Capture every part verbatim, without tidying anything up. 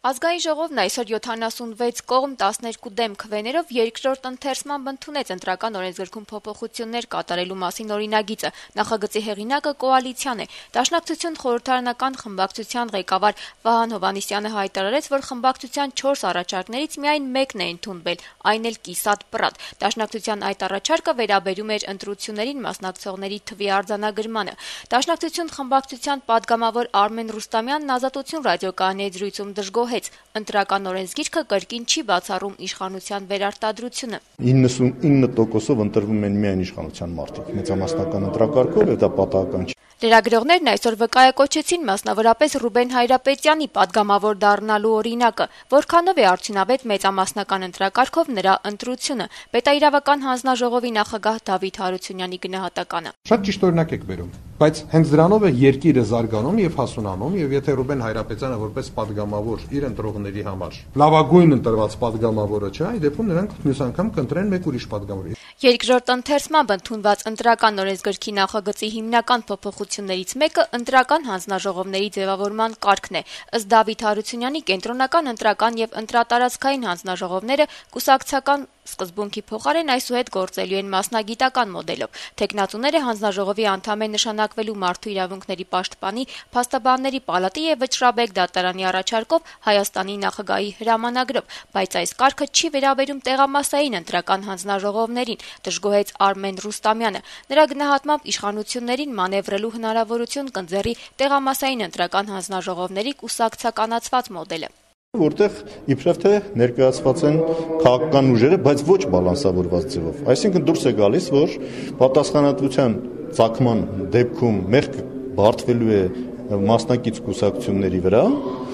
Ազգային ժողովն այսօր յոթանասունվեց կողմ տասներկու դեմ քվեներով երկրորդ ընթերցմամբ ընդունեց ընտրական օրենսգրքում փոփոխություններ կատարելու մասին օրինագիծը։ Նախագծի հեղինակը կոալիցիան է։ Դաշնակցություն խորհրդարանական խմբակցության ղեկավար Վահան Հովհաննիսյանը հայտարարեց, որ խմբակցության չորս առաջարկներից միայն մեկն է ընդունվել, այն էլ կիսատ պռատ։ Դաշնակցության այդ առաջարկը վերաբերում էր ընտրություններին մասնակցողների թվի արձանագրմանը։ Դաշնակցություն խմբակցության падգամավոր Արմեն Ռուստամյանն Ազատություն ռադիոկայանի զրույցում դժգոհեց. ընտրական օրենսգիրքը կրկին չի բացառում իշխանության վերարտադրությունը։ իննսունինը տոկոսով ընտրվում են միայն իշխանության մարդիկ, մեծամասնական ընտրակարգով, եւ դա պատահական չի։ Լրագրողներն այսօր վկայակոչեցին մասնավորապես Ռուբեն Հայրապետյանի падգամավոր դառնալու օրինակը, որքանով է արդյունավետ մեծամասնական ընտրակարգով նրա ընտրությունը։ Պետաիրավական հանձնաժողովի նախագահ Դավիթ Հարությունյանի գնահատականը. Շատ ճիշտ օրինակ եք բերում, բայց հենց դրանով է երկիրը զարգանում եւ հասունանում, եւ եթե Ռուբեն Հայրապետյանը որպես падգամավոր իր ընտրողների համար լավագույն ընտրված падգամավորը չէ, այդ դեպքում նրանք մյուս անգամ կընտրեն մեկ ուրիշ падգամավոր։ Երկրորդ ընթերցմամբ ընդունված ընտրական օրենսգրքի նախագծի հիմնական փոփոխություններից մեկը ընտրական հանձնաժողովների ձևավորման կարգն է։ Ըստ Դավիթ Հարությունյանի, կենտրոնական ընտրական եւ ընտրատարածքային հանձնաժողովները կուսակցական սկզբունքի փոխարեն այսուհետ գործելու են մասնագիտական մոդելով։ Թեկնածուները հանձնաժողովի անդամ են նշանակվելու Մարդու իրավունքների պաշտպանի, Փաստաբանների պալատի եւ Վճռաբեկ դատարանի առաջարկով Հայաստանի նախագահի հրամանագրով, բայց այս կարգը չի վերաբերում տեղամասային ընտրական հանձնաժողովներին, դժգոհեց Արմեն Ռուստամյանը։ Նրա գնահատմամբ իշխանություններին մանևրելու հնարավորություն կընձեռի տեղամասային ընտրական հանձնաժողովների կուսակցականացված մոդելը, որտեղ իբրև թե ներկայացված են քաղաքական ուժերը, բայց ոչ բալանսավորված ձևով։ Այսինքն դուրս է գալիս, որ պատասխանատվության ծագման դեպքում մեղքը բարդվելու է մասնակից կուսակցությունների վրա,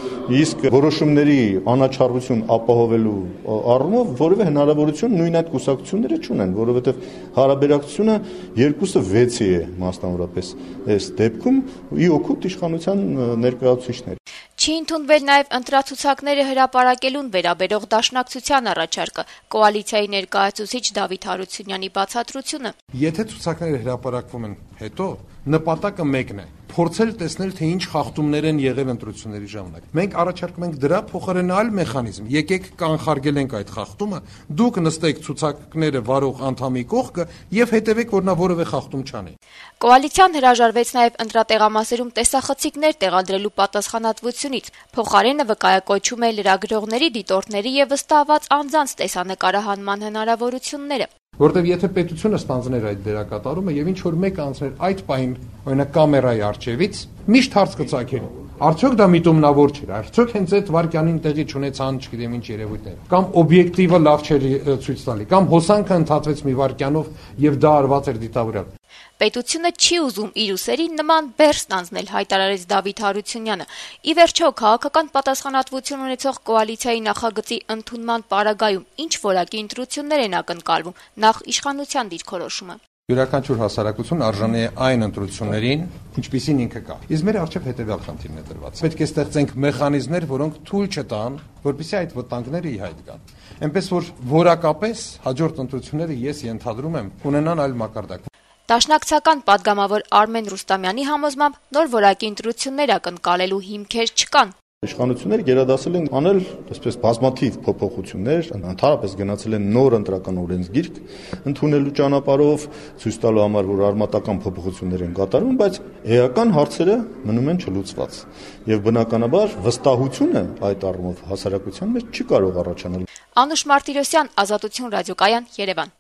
իսկ որոշումների անաչառություն ապահովելու առումով որևէ հնարավորություն նույն այդ կուսակցությունները չունեն, որովհետև հարաբերակցությունը երկուսը վեցի է մասնավորապես այս դեպքում ի օգուտ իշխանության ներկայացուցիչների։ Չի ընդունվել նաև ընտրացուցակները հրապարակելուն վերաբերող դաշնակցության առաջարկը, կոալիցիայի ներկայացուցիչ Դավիթ Հարությունյանի բացատրությունը. Եթե ցուցակները հրապարակվում են հետո, նպատակը մեկն է՝ փորձել տեսնել, թե ինչ խախտումներ են եղել ընտրությունների ժամանակ։ Մենք առաջարկում ենք դրա փոխարեն այլ մեխանիզմ։ Եկեք կանխարգելենք այդ խախտումը, դուք նստեք ցուցակները վարող անդամի կողքը եւ հետեւեք, որ նա որևէ խախտում չանի։ Կոալիցիան հրաժարվեց նաև ընտրատեղամասերում տեսախցիկներ տեղադրելու պատասխանատվությունից։ Փոխարենը վկայակոչում է լրագրողների, դիտորդների եւ վստահված անձանց տեսանկարահանման հնարավորությունները։ Որտեւ եթե պետությունը ստանձներ այդ դերակատարումը եւ ինչ որ մեկը անցներ այդ պահին, օրինակ կամերայի առջևից, միշտ հարց կծագեր. արդյոք դա միտումնավոր չէր, արդյոք հենց այդ վարքյանին տեղի չունեցան, չգիտեմ ինչ երևույթներ, կամ օբյեկտիվը լավ չէր ցույց տալի, կամ հոսանքը ընդհատվեց մի վարքյանով եւ դա արված էր դիտավորյալ։ Պետությունը չի ուզում իր ուսերին նման բեռ ստանձնել, հայտարարեց Դավիթ Հարությունյանը։ Ի վերջո, քաղաքական պատասխանատվություն ունեցող կոալիցիայի նախագծի ընդունման պարագայում ինչ որակի ընտրություններ են ակնկալվում, նախ իշխանության դիրքորոշումը։ Յուրաքանչյուր հասարակություն արժանի է այն ընտրություններին, ինչպիսին ինքը կա։ Իսկ մեր առջև հետեւյալ խնդիրն է դրված։ Պետք է ստեղծենք մեխանիզմներ, որոնք թույլ չտան, որպեսզի այդ վտանգները ի հայտ գան։ Այնպես որ որակապես հաջորդ ընտրությունները ես ենթադրում եմ ունենան այլ մակարդակ։ Դաշնակցական падգամավոր Արմեն Ռուստամյանի համոզմամբ նոր որակի ընտրություններ ակնկալելու հիմքեր չկան։ Իշխանությունները գերադասել են անել այսպես բազմաթիվ փոփոխություններ, ընդհանրապես գնացել են նոր ընտրական օրենսգիրք ընդունելու ճանապարհով, ցույց տալու համար, որ արմատական փոփոխություններ են կատարվում, բայց էական հարցերը մնում են չլուծված։ Եվ բնականաբար վստահությունը այդ առումով հասարակության մեջ չի կարող առաջանալ։ Անուշ Մարտիրոսյան, Ազատություն ռադիոկայան, Երևան։